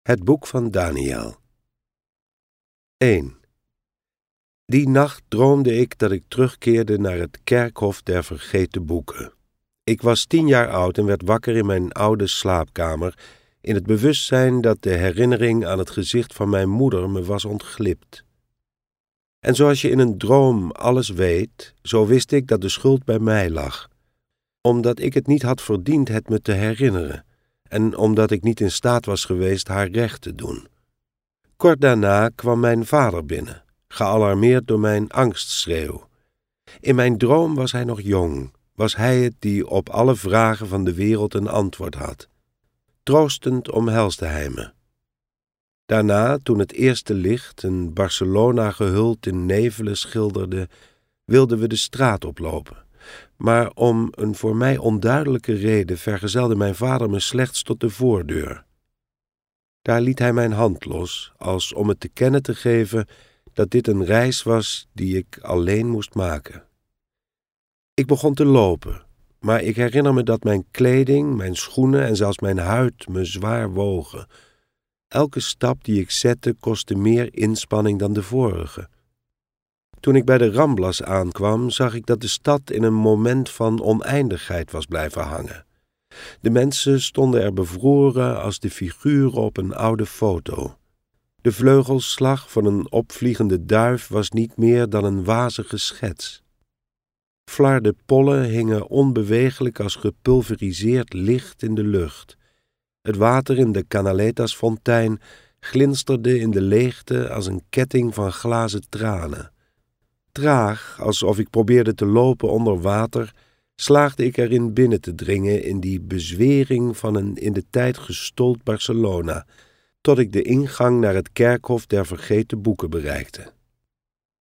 Het boek van Daniël. 1. Die nacht droomde ik dat ik terugkeerde naar het kerkhof der vergeten boeken. Ik was 10 jaar oud en werd wakker in mijn oude slaapkamer, in het bewustzijn dat de herinnering aan het gezicht van mijn moeder me was ontglipt. En zoals je in een droom alles weet, zo wist ik dat de schuld bij mij lag, omdat ik het niet had verdiend het me te herinneren, en omdat ik niet in staat was geweest haar recht te doen. Kort daarna kwam mijn vader binnen, gealarmeerd door mijn angstschreeuw. In mijn droom was hij nog jong, was hij het die op alle vragen van de wereld een antwoord had. Troostend omhelsde hij me. Daarna, toen het eerste licht een Barcelona gehuld in nevelen schilderde, wilden we de straat oplopen. Maar om een voor mij onduidelijke reden vergezelde mijn vader me slechts tot de voordeur. Daar liet hij mijn hand los, als om het te kennen te geven dat dit een reis was die ik alleen moest maken. Ik begon te lopen, maar ik herinner me dat mijn kleding, mijn schoenen en zelfs mijn huid me zwaar wogen. Elke stap die ik zette kostte meer inspanning dan de vorige. Toen ik bij de Ramblas aankwam, zag ik dat de stad in een moment van oneindigheid was blijven hangen. De mensen stonden er bevroren als de figuren op een oude foto. De vleugelslag van een opvliegende duif was niet meer dan een wazige schets. Flarde pollen hingen onbeweeglijk als gepulveriseerd licht in de lucht. Het water in de Canaletas-fontein glinsterde in de leegte als een ketting van glazen tranen. Traag, alsof ik probeerde te lopen onder water, slaagde ik erin binnen te dringen in die bezwering van een in de tijd gestold Barcelona, tot ik de ingang naar het kerkhof der vergeten boeken bereikte.